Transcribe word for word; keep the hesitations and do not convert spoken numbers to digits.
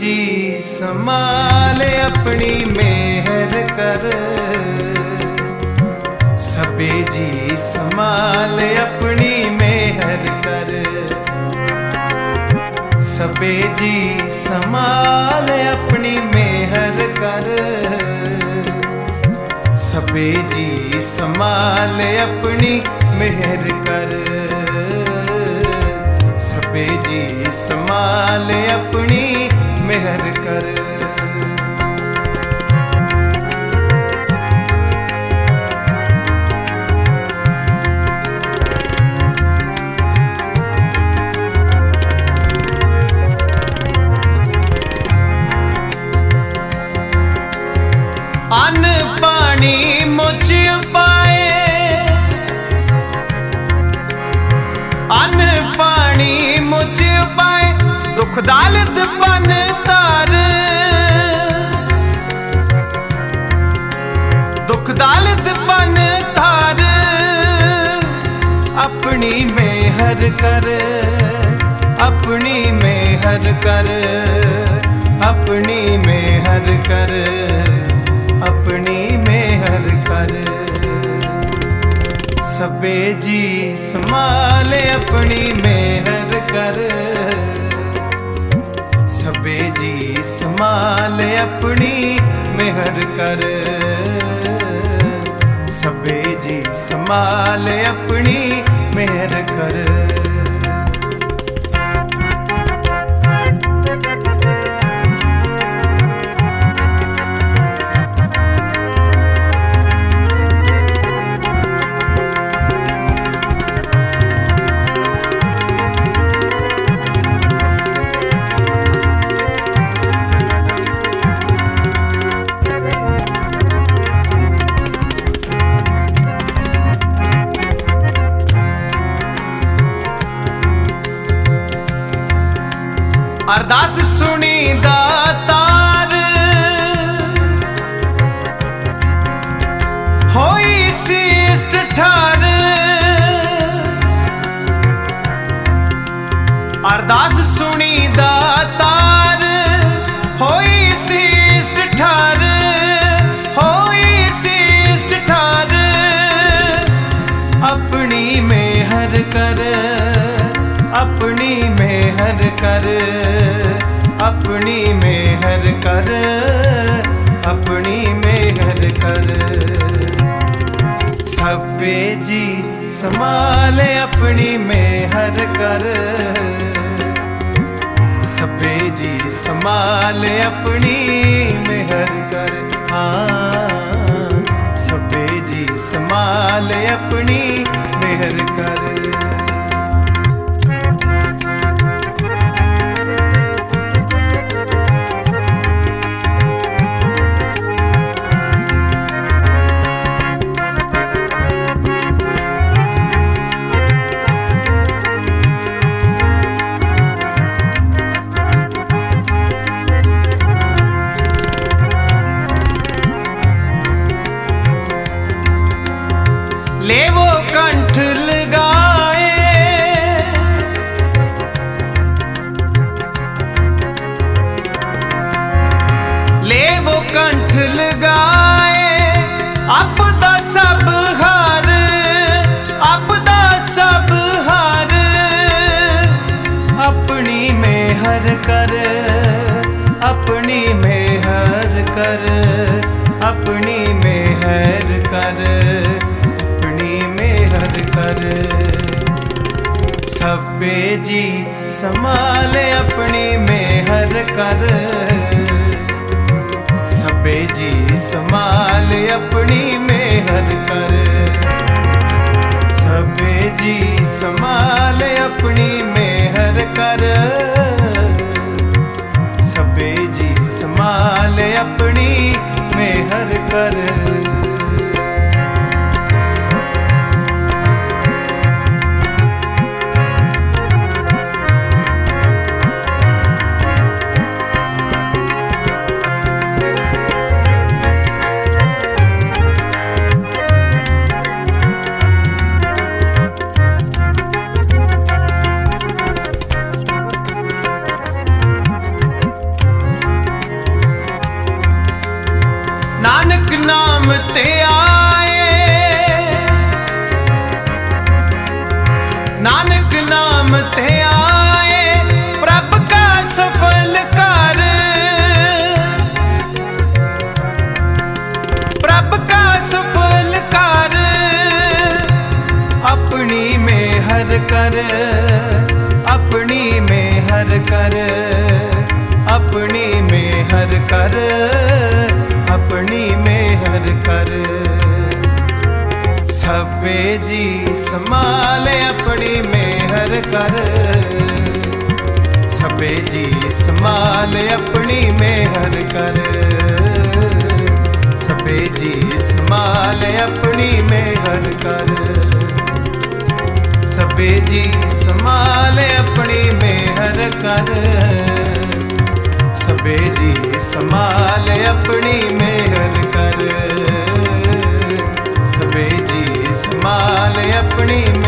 जी संभाले अपनी मेहर कर, सबे जी संभाले अपनी मेहर कर, सबे जी संभाले अपनी मेहर कर, सबे जी संभाले अपनी मेहर कर, सबे जी संभाले अपनी मेहर कर। अन्न पानी मुझ पाए, अन्न पानी मुझ पाए, दुख दालत बन तार, दुख दालत बन तार, अपनी मेहर कर, अपनी मेहर कर, अपनी मेहर कर, अपनी मेहर कर, सबे जी संभाले अपनी मेहर कर, सबे जी संभाले अपनी मेहर कर, सबे जी संभाले अपनी मेहर कर। अरदास सुनी दातार, होई शिष्ट ठार, अरदास सुनी दातार, होई शिष्ट ठार, होई शिष्ट ठार, अपनी मेहर कर, अपनी मेहर कर, अपनी मेहर कर, अपनी मेहर कर, सबे जी संभाले अपनी मेहर कर, सबे जी संभाले अपनी मेहर कर, हाँ सबे जी संभाले अपनी मेहर कर। ले वो कंठ लगाए, ले वो कंठ लगाए, आपदा सब हार, आपदा सब हार, अपनी मेहर कर, अपनी मेहर कर, अपनी मेहर कर, कर, सबे जी संभाले अपनी मेहर कर, सबे जी संभाले अपनी मेहर कर, सबे जी संभाले अपनी मेहर कर, सबे जी संभाले अपनी मेहर कर। नाम ते आए, नानक नाम ते आए, प्रभ का सफल कर, प्रभ का सफल कर, अपनी मेहर कर, अपनी मेहर कर, अपनी मेहर कर, अपनी मेहर कर। सबे जी संभाले अपनी मेहर कर, सबे जी संभाले अपनी मेहर कर, सबे जी संभाले अपनी मेहर कर, सबे जी संभाले अपनी मेहर कर, सबे जी संभाले अपनी मेहर कर, सबे जी संभाले अपनी